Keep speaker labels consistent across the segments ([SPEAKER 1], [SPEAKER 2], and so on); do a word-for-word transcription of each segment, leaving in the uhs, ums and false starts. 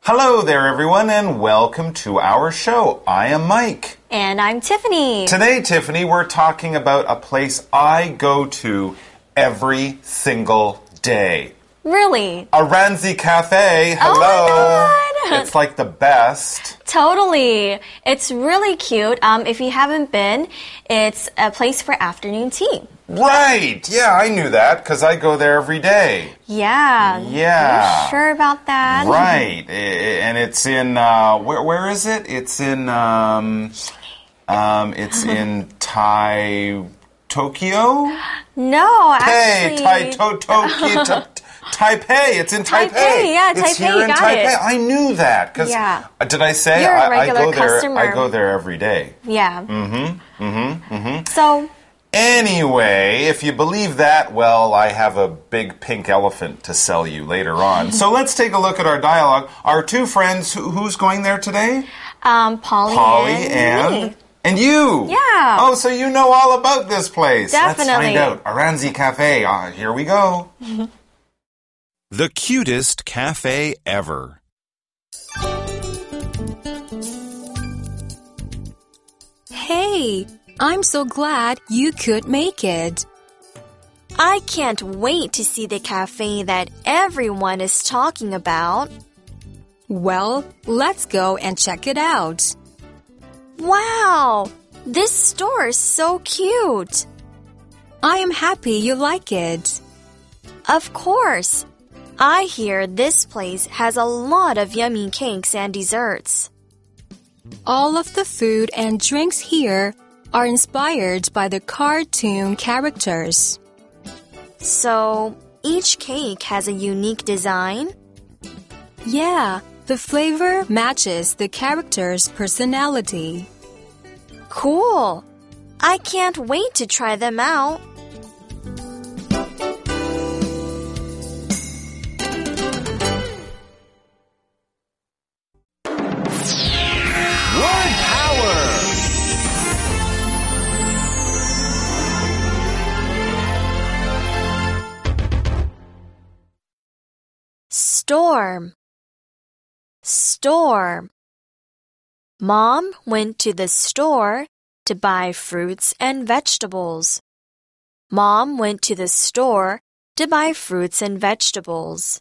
[SPEAKER 1] Hello there, everyone, and welcome to our show. I am Mike.
[SPEAKER 2] And I'm Tiffany.
[SPEAKER 1] Today, Tiffany, we're talking about a place I go to every single day.
[SPEAKER 2] Really?
[SPEAKER 1] Aranzi Cafe. Hello.
[SPEAKER 2] Oh my God.
[SPEAKER 1] It's like the best.
[SPEAKER 2] Totally. It's really cute. Um, if you haven't been, it's a place for afternoon tea.
[SPEAKER 1] Right. Yeah, I knew that because I go there every day.
[SPEAKER 2] Yeah.
[SPEAKER 1] Yeah.
[SPEAKER 2] Are you sure about that?
[SPEAKER 1] Right. And it's in, uh, where, where is it? It's in, um, um, it's in Tai, Tokyo?
[SPEAKER 2] No,
[SPEAKER 1] Hey,
[SPEAKER 2] actually.
[SPEAKER 1] Tai, to, Tokyo, ta- Taipei. It's in Taipei.
[SPEAKER 2] Taipei, yeah,
[SPEAKER 1] It's
[SPEAKER 2] Taipei,
[SPEAKER 1] here
[SPEAKER 2] you
[SPEAKER 1] in
[SPEAKER 2] got
[SPEAKER 1] Taipei.
[SPEAKER 2] it.
[SPEAKER 1] I knew that because
[SPEAKER 2] Yeah.
[SPEAKER 1] did I say
[SPEAKER 2] You're a
[SPEAKER 1] I, I
[SPEAKER 2] regular
[SPEAKER 1] go there?
[SPEAKER 2] customer.
[SPEAKER 1] I go there every day.
[SPEAKER 2] Yeah.
[SPEAKER 1] Mm-hmm. Mm-hmm. Mm-hmm.
[SPEAKER 2] So.
[SPEAKER 1] Anyway, if you believe that, well, I have a big pink elephant to sell you later on. So let's take a look at our dialogue. Our two friends, who, who's going there today?
[SPEAKER 2] Um, Polly,
[SPEAKER 1] Polly
[SPEAKER 2] and,
[SPEAKER 1] and
[SPEAKER 2] me.
[SPEAKER 1] and you.
[SPEAKER 2] Yeah.
[SPEAKER 1] Oh, so you know all about this place.
[SPEAKER 2] Definitely.
[SPEAKER 1] Let's find out. Aranzi Cafe. Uh, here we go. The cutest cafe ever.
[SPEAKER 3] Hey, I'm so glad you could make it.
[SPEAKER 2] I can't wait to see the cafe that everyone is talking about.
[SPEAKER 3] Well, let's go and check it out.
[SPEAKER 2] Wow! This store is so cute.
[SPEAKER 3] I am happy you like it.
[SPEAKER 2] Of course. I hear this place has a lot of yummy cakes and desserts.
[SPEAKER 3] All of the food and drinks here are inspired by the cartoon characters.
[SPEAKER 2] So, each cake has a unique design?
[SPEAKER 3] Yeah, the flavor matches the character's personality.
[SPEAKER 2] Cool! I can't wait to try them out.
[SPEAKER 1] Word power!
[SPEAKER 2] Storm. Storm. Mom went to the store to buy fruits and vegetables. Mom went to the store to buy fruits and vegetables.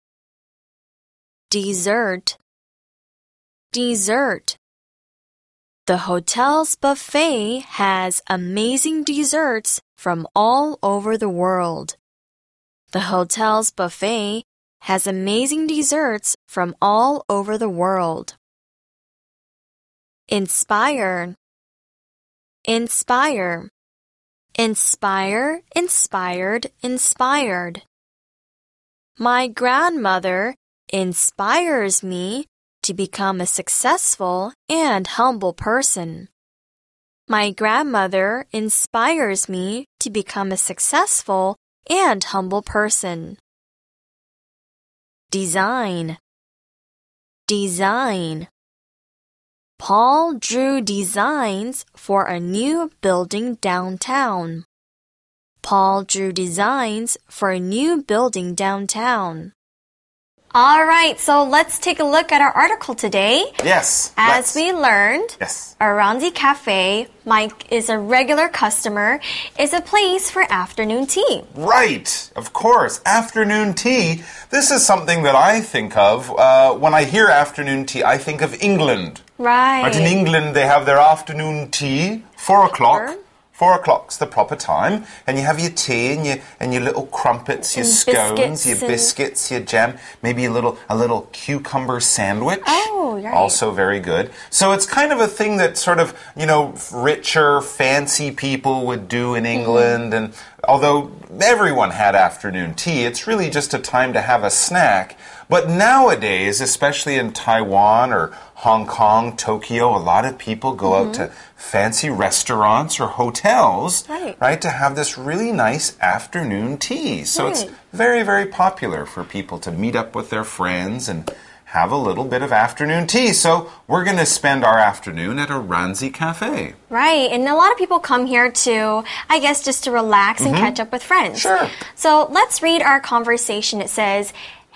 [SPEAKER 2] Dessert. Dessert. The hotel's buffet has amazing desserts from all over the world. The hotel's buffet has amazing desserts from all over the world. Inspire. Inspire. Inspire, inspired, inspired. My grandmother inspires me to become a successful and humble person. My grandmother inspires me to become a successful and humble person. Design. Design. Paul drew designs for a new building downtown. Paul drew designs for a new building downtown. All right, so let's take a look at our article today.
[SPEAKER 1] Yes.
[SPEAKER 2] As we learned,
[SPEAKER 1] yes.
[SPEAKER 2] Aranzi Cafe, Mike is a regular customer, is a place for afternoon tea.
[SPEAKER 1] Right, of course. Afternoon tea. This is something that I think of. Uh, when I hear afternoon tea, I think of England.
[SPEAKER 2] Right.
[SPEAKER 1] Right, in England, they have their afternoon tea, four o'clock.
[SPEAKER 2] Sure.
[SPEAKER 1] Four o'clock's the proper time, and you have your tea and your and your little crumpets, your
[SPEAKER 2] And
[SPEAKER 1] scones,
[SPEAKER 2] biscuits
[SPEAKER 1] your
[SPEAKER 2] and-
[SPEAKER 1] biscuits, your jam, maybe a little a little cucumber sandwich.
[SPEAKER 2] Oh, right.
[SPEAKER 1] Also very good. So it's kind of a thing that sort of, you know, richer, fancy people would do in England. Mm-hmm. And although everyone had afternoon tea, it's really just a time to have a snack. But nowadays, especially in Taiwan or Hong Kong, Tokyo, a lot of people go mm-hmm. out to fancy restaurants or hotels,
[SPEAKER 2] right.
[SPEAKER 1] right, to have this really nice afternoon tea. So
[SPEAKER 2] right.
[SPEAKER 1] it's very, very popular for people to meet up with their friends and have a little bit of afternoon tea. So we're going to spend our afternoon at Aranzi Cafe.
[SPEAKER 2] Right, and a lot of people come here to, I guess, just to relax and mm-hmm. catch up with friends.
[SPEAKER 1] Sure.
[SPEAKER 2] So let's read our conversation. It says,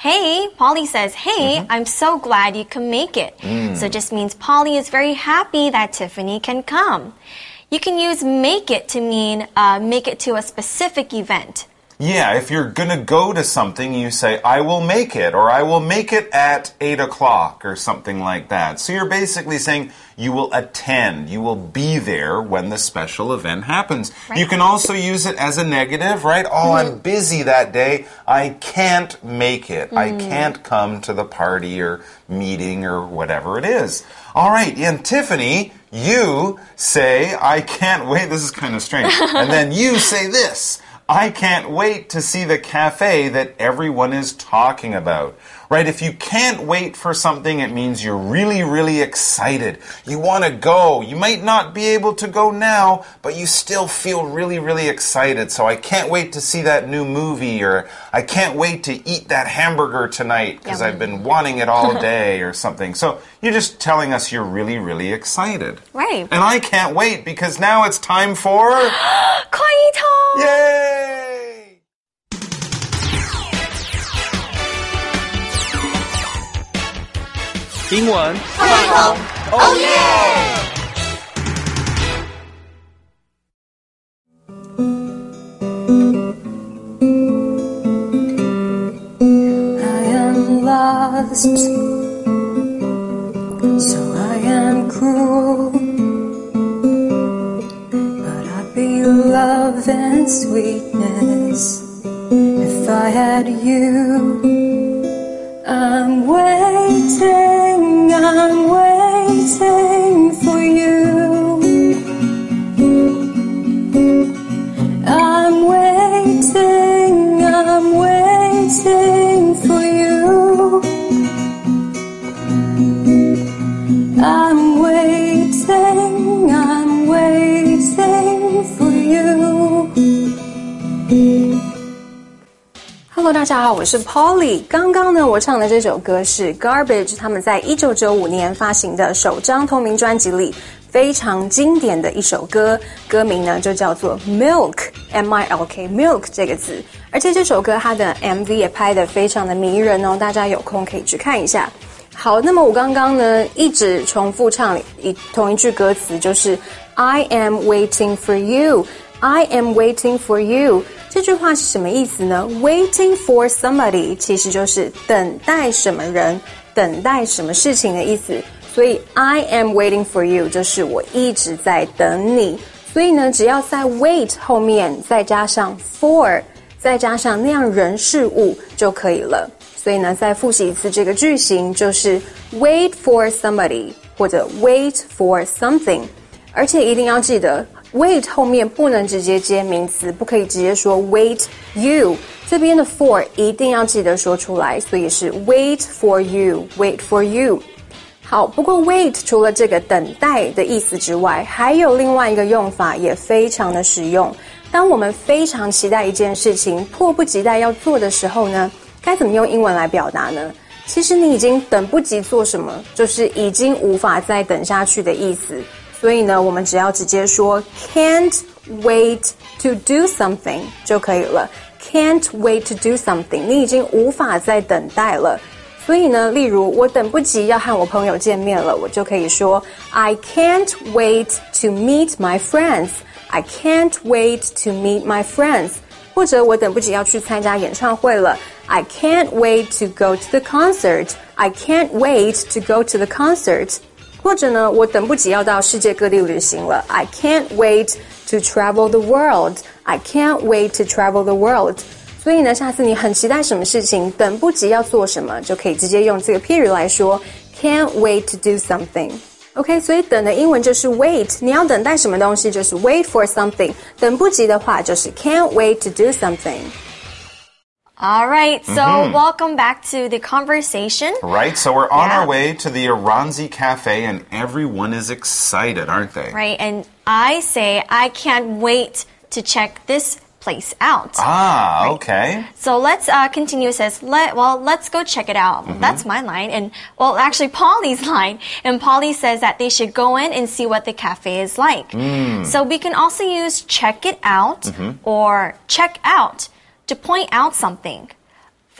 [SPEAKER 2] hey, Polly says, hey, mm-hmm. I'm so glad you can make it. Mm. So it just means Polly is very happy that Tiffany can come. You can use make it to mean uh, make it to a specific event.
[SPEAKER 1] Yeah, if you're going to go to something, you say, I will make it, or I will make it at eight o'clock, or something like that. So you're basically saying you will attend, you will be there when the special event happens. Right. You can also use it as a negative, right? Oh, mm-hmm. I'm busy that day. I can't make it. Mm-hmm. I can't come to the party or meeting or whatever it is. All right, and Tiffany, you say, I can't wait. This is kind of strange. And then you say this. I can't wait to see the cafe that everyone is talking about. Right? If you can't wait for something, it means you're really, really excited. You want to go. You might not be able to go now, but you still feel really, really excited. So I can't wait to see that new movie, or I can't wait to eat that hamburger tonight because I've been wanting it all day or something. So you're just telling us you're really, really excited.
[SPEAKER 2] Right.
[SPEAKER 1] And I can't wait because now it's time for...
[SPEAKER 2] 快一通!
[SPEAKER 1] Yay!
[SPEAKER 4] 英文
[SPEAKER 5] 快通 Oh yeah!
[SPEAKER 6] I am lost, so I am cruel, but I'd be love and sweetness if I had you. I'm waiting, I'm waiting for you. I'm waiting, I'm waiting for you. I'm waiting, I'm waiting for you.
[SPEAKER 3] Hello， 大家好，我是 Polly。刚刚呢，我唱的这首歌是 Garbage 他们在一九九五年发行的首张同名专辑里非常经典的一首歌，歌名呢就叫做 Milk M I L K Milk 这个字。而且这首歌它的 M V 也拍得非常的迷人哦，大家有空可以去看一下。好，那么我刚刚呢一直重复唱一同一句歌词，就是 I am waiting for you。I am waiting for you 这句话是什么意思呢？ Waiting for somebody 其实就是等待什么人，等待什么事情的意思。所以 I am waiting for you 就是我一直在等你。所以呢，只要在 wait 后面再加上 for， 再加上那样人事物就可以了。所以呢，再复习一次这个句型，就是 wait for somebody 或者 wait for something。而且一定要记得 wait 后面不能直接接名词，不可以直接说 wait you， 这边的 for 一定要记得说出来，所以是 wait for you wait for you。 好，不过 wait 除了这个等待的意思之外，还有另外一个用法也非常的实用。当我们非常期待一件事情，迫不及待要做的时候呢，该怎么用英文来表达呢？其实你已经等不及做什么，就是已经无法再等下去的意思。所以呢，我们只要直接说 can't wait to do something 就可以了。Can't wait to do something， 你已经无法再等待了。所以呢，例如我等不及要和我朋友见面了，我就可以说 I can't wait to meet my friends。 I can't wait to meet my friends。 或者我等不及要去参加演唱会了， I can't wait to go to the concert。 I can't wait to go to the concert。或者呢，我等不及要到世界各地旅行了， I can't wait to travel the world。 I can't wait to travel the world。 所以呢，下次你很期待什么事情，等不及要做什么，就可以直接用这个譬喻来说 can't wait to do something。 OK， 所以等的英文就是 wait， 你要等待什么东西就是 wait for something， 等不及的话就是 can't wait to do something。
[SPEAKER 2] All right, so
[SPEAKER 1] mm-hmm.
[SPEAKER 2] welcome back to the conversation.
[SPEAKER 1] Right, so we're on
[SPEAKER 2] yeah.
[SPEAKER 1] our way to the Iranzi Cafe and everyone is excited, aren't they?
[SPEAKER 2] Right, and I say I can't wait to check this place out.
[SPEAKER 1] Ah,
[SPEAKER 2] right?
[SPEAKER 1] okay.
[SPEAKER 2] So let's uh, continue. It says, Let, well, let's go check it out. Mm-hmm. That's my line. And, well, actually Polly's line. And Polly says that they should go in and see what the cafe is like.
[SPEAKER 1] Mm.
[SPEAKER 2] So we can also use check it out
[SPEAKER 1] mm-hmm.
[SPEAKER 2] or check out to point out something.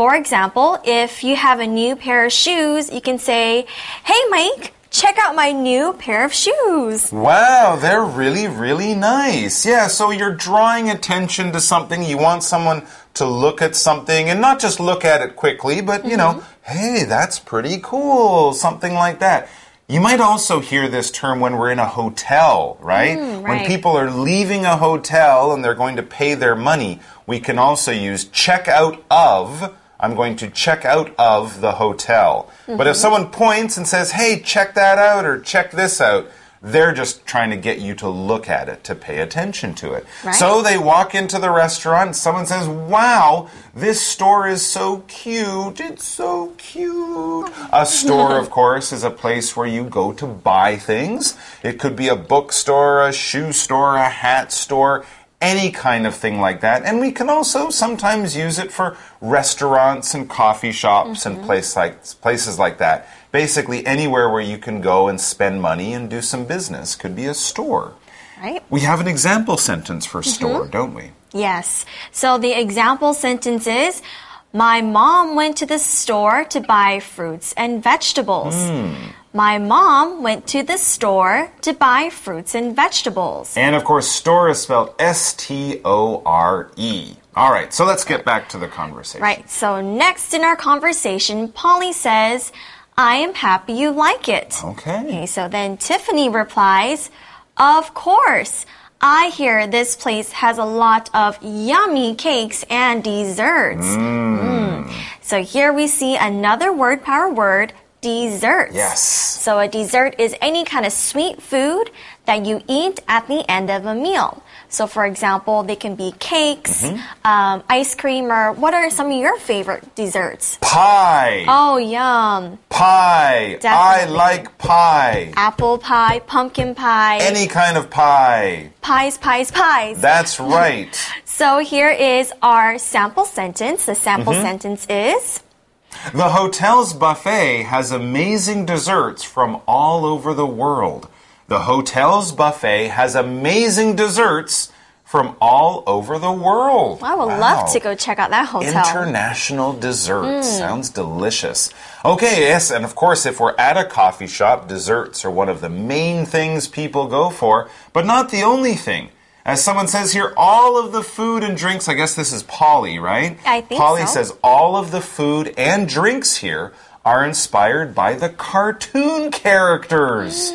[SPEAKER 2] For example, if you have a new pair of shoes, you can say, "Hey, Mike, check out my new pair of shoes."
[SPEAKER 1] Wow, they're really, really nice. Yeah, so you're drawing attention to something. You want someone to look at something and not just look at it quickly, but, you know, hey, that's pretty cool, something like that. You might also hear this term when we're in a hotel, right?
[SPEAKER 2] Mm, right?
[SPEAKER 1] When people are leaving a hotel and they're going to pay their money, we can also use check out of. I'm going to check out of the hotel. Mm-hmm. But if someone points and says, hey, check that out or check this out, they're just trying to get you to look at it, to pay attention to it.
[SPEAKER 2] Right.
[SPEAKER 1] So they walk into the restaurant and someone says, wow, this store is so cute. It's so cute. A store, of course, is a place where you go to buy things. It could be a bookstore, a shoe store, a hat store, any kind of thing like that. And we can also sometimes use it for restaurants and coffee shops mm-hmm. and place like, places like that. Basically, anywhere where you can go and spend money and do some business could be a store.
[SPEAKER 2] Right.
[SPEAKER 1] We have an example sentence for store,
[SPEAKER 2] mm-hmm.
[SPEAKER 1] don't we?
[SPEAKER 2] Yes. So the example sentence is, my mom went to the store to buy fruits and vegetables.
[SPEAKER 1] Mm.
[SPEAKER 2] My mom went to the store to buy fruits and vegetables.
[SPEAKER 1] And of course, store is spelled S T O R E. All right, so let's get back to the conversation.
[SPEAKER 2] Right, so next in our conversation, Polly says, I am happy you like it.
[SPEAKER 1] Okay.
[SPEAKER 2] Okay, so then Tiffany replies, of course. I hear this place has a lot of yummy cakes and desserts.
[SPEAKER 1] Mm.
[SPEAKER 2] Mm. So here we see another word power word, desserts.
[SPEAKER 1] Yes.
[SPEAKER 2] So a dessert is any kind of sweet food that you eat at the end of a meal. So for example, they can be cakes, mm-hmm. um, ice cream, or what are some of your favorite desserts?
[SPEAKER 1] Pie.
[SPEAKER 2] Oh, yum.
[SPEAKER 1] Pie.
[SPEAKER 2] Definitely.
[SPEAKER 1] I like pie.
[SPEAKER 2] Apple pie, pumpkin pie.
[SPEAKER 1] Any kind of pie.
[SPEAKER 2] Pies, pies, pies.
[SPEAKER 1] That's right.
[SPEAKER 2] So here is our sample sentence. The sample
[SPEAKER 1] mm-hmm.
[SPEAKER 2] sentence is...
[SPEAKER 1] The hotel's buffet has amazing desserts from all over the world. The hotel's buffet has amazing desserts from all over the world.
[SPEAKER 2] I would
[SPEAKER 1] wow.
[SPEAKER 2] love to go check out that hotel.
[SPEAKER 1] International desserts.
[SPEAKER 2] Mm.
[SPEAKER 1] Sounds delicious. Okay, yes, and of course, if we're at a coffee shop, desserts are one of the main things people go for, but not the only thing. As someone says here, all of the food and drinks, I guess this is Polly, right?
[SPEAKER 2] I think
[SPEAKER 1] Polly
[SPEAKER 2] so.
[SPEAKER 1] says all of the food and drinks here are inspired by the cartoon characters.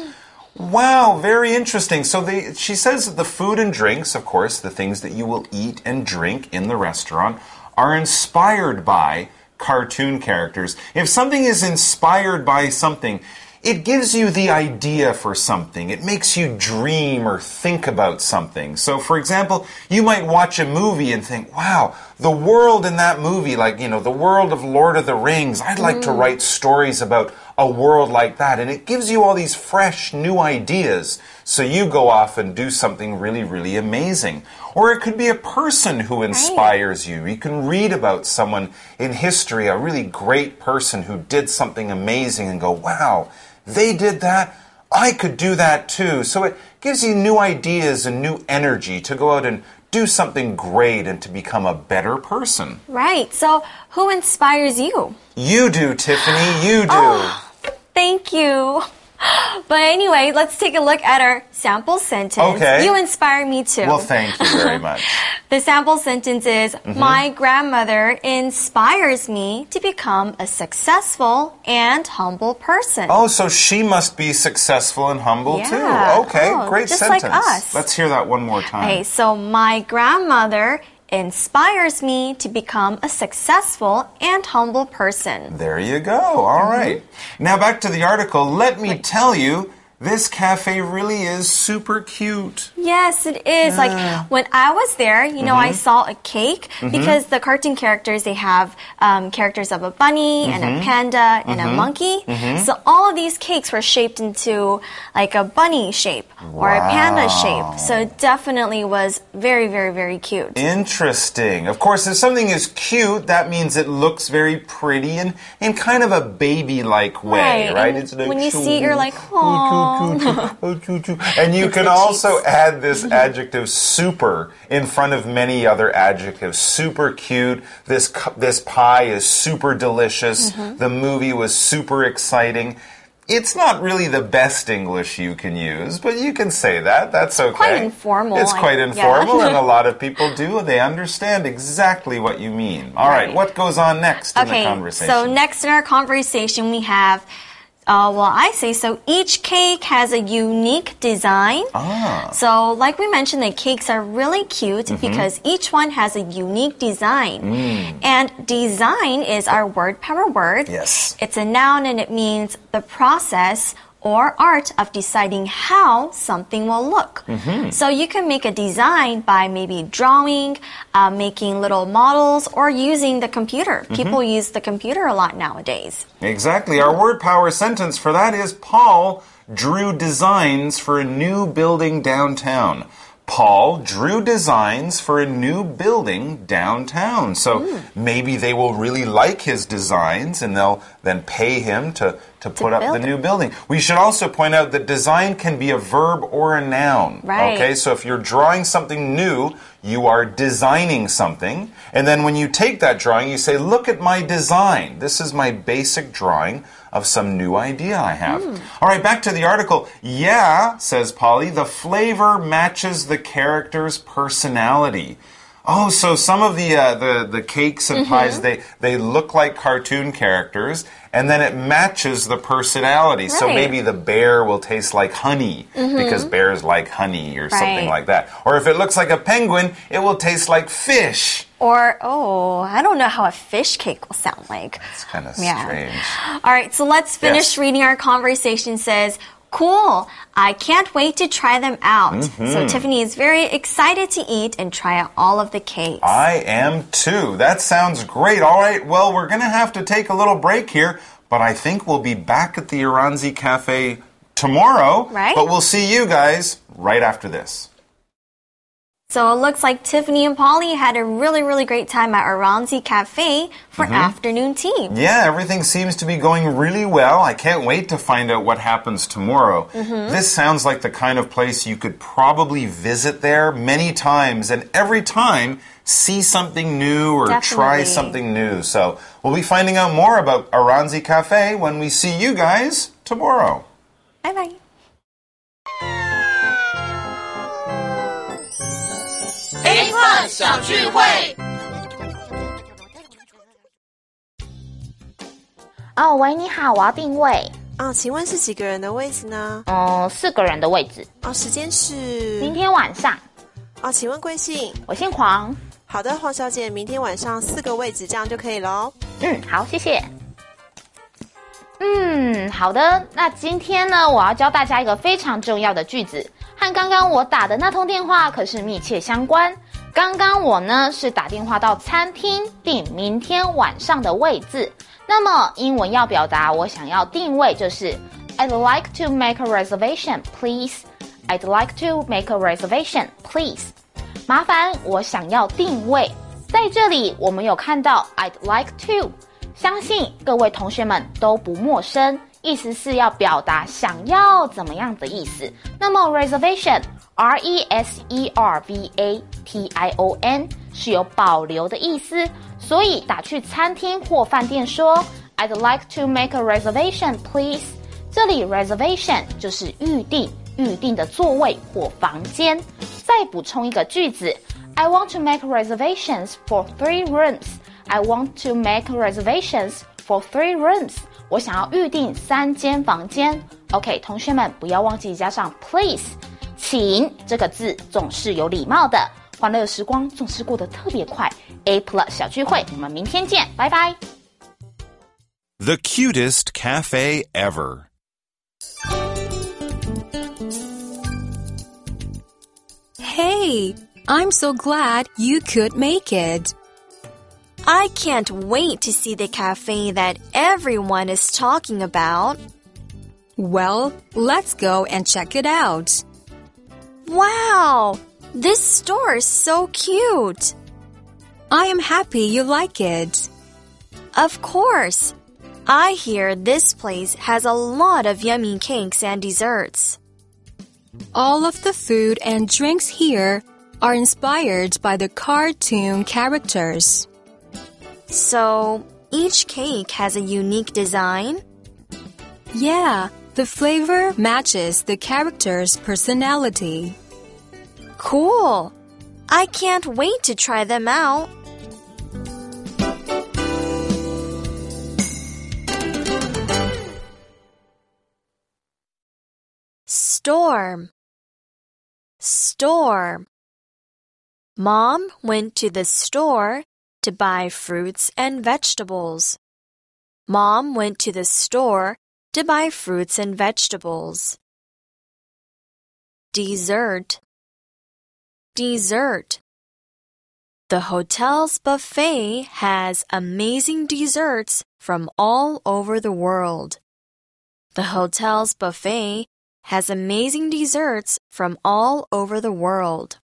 [SPEAKER 1] Wow, very interesting. So they, she says that the food and drinks, of course, the things that you will eat and drink in the restaurant, are inspired by cartoon characters. If something is inspired by something, it gives you the idea for something. It makes you dream or think about something. So, for example, you might watch a movie and think, wow, the world in that movie, like, you know, the world of Lord of the Rings, I'd like mm. to write stories about a world like that. And it gives you all these fresh, new ideas. So you go off and do something really, really amazing. Or it could be a person who inspires you. You can read about someone in history, a really great person who did something amazing and go, wow, they did that. I could do that too. So it gives you new ideas and new energy to go out and do something great and to become a better person.
[SPEAKER 2] Right. So who inspires you?
[SPEAKER 1] You do, Tiffany. You do.
[SPEAKER 2] Oh, thank you. But anyway, let's take a look at our sample sentence.
[SPEAKER 1] Okay.
[SPEAKER 2] You inspire me too.
[SPEAKER 1] Well, thank you very much.
[SPEAKER 2] The sample sentence is, mm-hmm. my grandmother inspires me to become a successful and humble person.
[SPEAKER 1] Oh, so she must be successful and humble
[SPEAKER 2] yeah.
[SPEAKER 1] too. Okay,
[SPEAKER 2] oh,
[SPEAKER 1] great
[SPEAKER 2] just
[SPEAKER 1] sentence.
[SPEAKER 2] Like us.
[SPEAKER 1] Let's hear that one more time.
[SPEAKER 2] Okay, so my grandmother inspires me to become a successful and humble person.
[SPEAKER 1] There you go. All mm-hmm. right. Now back to the article. Let me tell you, this cafe really is super cute.
[SPEAKER 2] Yes, it is. Yeah. Like when I was there, you know, mm-hmm. I saw a cake mm-hmm. because the cartoon characters, they have um, characters of a bunny mm-hmm. and a panda and mm-hmm. a monkey. Mm-hmm. So all of these cakes were shaped into like a bunny shape
[SPEAKER 1] wow.
[SPEAKER 2] or a panda shape. So it definitely was very, very, very cute.
[SPEAKER 1] Interesting. Of course, if something is cute, that means it looks very pretty and in kind of a baby-like way,
[SPEAKER 2] right?
[SPEAKER 1] right?
[SPEAKER 2] And
[SPEAKER 1] it's like,
[SPEAKER 2] when you see it, you're like, oh. Oh.
[SPEAKER 1] Oh, choo, choo. And you can also add this adjective super in front of many other adjectives. Super cute. This, this pie is super delicious. Mm-hmm. The movie was super exciting. It's not really the best English you can use, but you can say that. That's okay.
[SPEAKER 2] Quite informal.
[SPEAKER 1] It's quite
[SPEAKER 2] I,
[SPEAKER 1] informal,
[SPEAKER 2] yeah.
[SPEAKER 1] and a lot of people do. They understand exactly what you mean. All right, right what goes on next
[SPEAKER 2] okay,
[SPEAKER 1] in the conversation?
[SPEAKER 2] So next in our conversation, we have, uh, well, I say so. Each cake has a unique design.
[SPEAKER 1] Ah.
[SPEAKER 2] So, like we mentioned, the cakes are really cute mm-hmm. because each one has a unique design.
[SPEAKER 1] Mm.
[SPEAKER 2] And design is our word power word.
[SPEAKER 1] Yes.
[SPEAKER 2] It's a noun and it means the process or art of deciding how something will look.
[SPEAKER 1] Mm-hmm.
[SPEAKER 2] So you can make a design by maybe drawing, uh, making little models, or using the computer. Mm-hmm. People use the computer a lot nowadays.
[SPEAKER 1] Exactly. Our word power sentence for that is Paul drew designs for a new building downtown. Paul drew designs for a new building downtown. So mm. maybe they will really like his designs and they'll then pay him to, to put
[SPEAKER 2] to
[SPEAKER 1] up the
[SPEAKER 2] it.
[SPEAKER 1] new building. We should also point out that design can be a verb or a noun.
[SPEAKER 2] Right.
[SPEAKER 1] Okay, so if you're drawing something new, you are designing something. And then when you take that drawing, you say, look at my design. This is my basic drawing of some new idea I have. Mm. All right, back to the article. Yeah, says Polly, the flavor matches the character's personality. Oh, so some of the uh, the the cakes and mm-hmm. pies they they look like cartoon characters, and then it matches the personality.
[SPEAKER 2] Right.
[SPEAKER 1] So maybe the bear will taste like honey
[SPEAKER 2] mm-hmm.
[SPEAKER 1] because bears like honey or
[SPEAKER 2] right.
[SPEAKER 1] something like that. Or if it looks like a penguin, it will taste like fish.
[SPEAKER 2] Or, oh, I don't know how a fish cake will sound like.
[SPEAKER 1] It's kind of
[SPEAKER 2] yeah.
[SPEAKER 1] strange.
[SPEAKER 2] All right, so let's finish
[SPEAKER 1] yes.
[SPEAKER 2] reading our conversation. It says, cool, I can't wait to try them out.
[SPEAKER 1] Mm-hmm.
[SPEAKER 2] So Tiffany is very excited to eat and try out all of the cakes.
[SPEAKER 1] I am too. That sounds great. All right, well, we're going to have to take a little break here, but I think we'll be back at the Aranzi Cafe tomorrow.
[SPEAKER 2] Right.
[SPEAKER 1] But we'll see you guys right after this.
[SPEAKER 2] So it looks like Tiffany and Polly had a really, really great time at Aranzi Cafe for mm-hmm. afternoon tea.
[SPEAKER 1] Yeah, everything seems to be going really well. I can't wait to find out what happens tomorrow. Mm-hmm. This sounds like the kind of place you could probably visit there many times, and every time see something new or
[SPEAKER 2] Definitely.
[SPEAKER 1] try something new. So we'll be finding out more about Aranzi Cafe when we see you guys tomorrow.
[SPEAKER 2] Bye-bye.
[SPEAKER 5] A Plus 小聚会。
[SPEAKER 4] 哦，喂，你好，我要定位。
[SPEAKER 7] 哦，请问是几个人的位置呢？
[SPEAKER 4] 嗯，四个人的位置。
[SPEAKER 7] 哦，时间是
[SPEAKER 4] 明天晚上。
[SPEAKER 7] 哦，请问贵姓？
[SPEAKER 4] 我姓黄。
[SPEAKER 7] 好的，黄小姐，明天晚上四个位置，这样就可以咯。
[SPEAKER 4] 嗯，好，谢谢。嗯，好的。那今天呢，我要教大家一个非常重要的句子，和刚刚我打的那通电话可是密切相关。刚刚我呢是打电话到餐厅订明天晚上的位置，那么英文要表达我想要定位就是 I'd like to make a reservation, please. I'd like to make a reservation, please. 麻烦我想要定位，在这里我们有看到 I'd like to， 相信各位同学们都不陌生，意思是要表达想要怎么样的意思。那么 reservation R E S E R V A T I O N 是有保留的意思，所以打去餐厅或饭店说 I'd like to make a reservation, please. 这里 reservation 就是预定，预定的座位或房间。再补充一个句子 I want to make reservations for three rooms. I want to make reservations for three rooms. 我想要预定三间房间。OK， 同学们不要忘记加上 please。请这个字总是有礼貌的，欢乐时光总是过得特别快。A Plus 小聚会，我们明天见，拜拜。
[SPEAKER 1] The cutest cafe ever.
[SPEAKER 6] Hey, I'm so glad you could make it.
[SPEAKER 2] I can't wait to see the cafe that everyone is talking about.
[SPEAKER 6] Well, let's go and check it out.
[SPEAKER 2] Wow, this store is so cute.
[SPEAKER 6] I am happy you like it.
[SPEAKER 2] Of course. I hear this place has a lot of yummy cakes and desserts.
[SPEAKER 6] All of the food and drinks here are inspired by the cartoon characters.
[SPEAKER 2] So, each cake has a unique design?
[SPEAKER 6] Yeah, the flavor matches the character's personality.
[SPEAKER 2] Cool! I can't wait to try them out. Storm. Storm. Mom went to the store to buy fruits and vegetables. Mom went to the store to buy fruits and vegetables. Dessert. Dessert. The hotel's buffet has amazing desserts from all over the world. The hotel's buffet has amazing desserts from all over the world.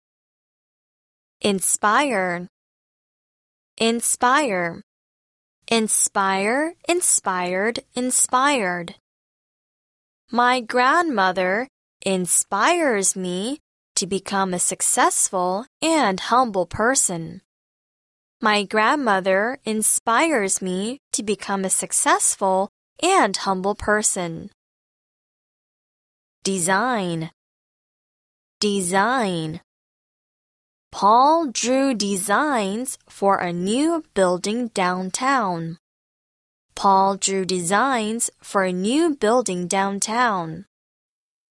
[SPEAKER 2] Inspire. Inspire. Inspire, inspired, inspired. My grandmother inspires me to become a successful and humble person. My grandmother inspires me to become a successful and humble person. Design. Design. Paul drew designs for a new building downtown. Paul drew designs for a new building downtown.